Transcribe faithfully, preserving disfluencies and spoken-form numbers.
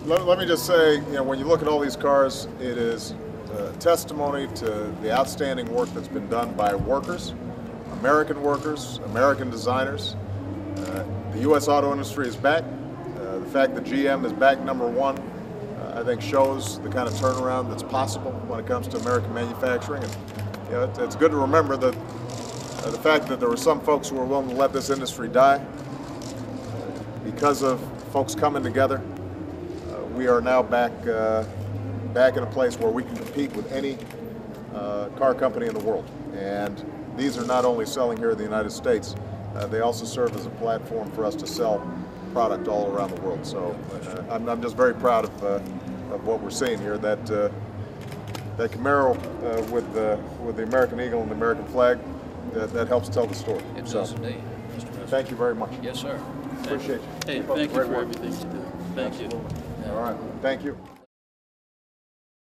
let, let me just say, you know, when you look at all these cars, it is a testimony to the outstanding work that's been done by workers, American workers, American designers. Uh, the U S auto industry is back. Uh, the fact that G M is back number one, uh, I think shows the kind of turnaround that's possible when it comes to American manufacturing. And, you know, it, it's good to remember that uh, the fact that there were some folks who were willing to let this industry die uh, because of folks coming together. Uh, we are now back, uh, back in a place where we can compete with any uh, car company in the world. And these are not only selling here in the United States, uh, they also serve as a platform for us to sell product all around the world. So uh, I'm, I'm just very proud of, uh, of what we're seeing here. That uh, that Camaro uh, with the with the American Eagle and the American flag, that, that helps tell the story. It so, does indeed, Mister President. Thank you very much. Yes, sir. Appreciate you. Hey, Keep up the thank you great for work. everything you do. Thank you. All right. Thank you.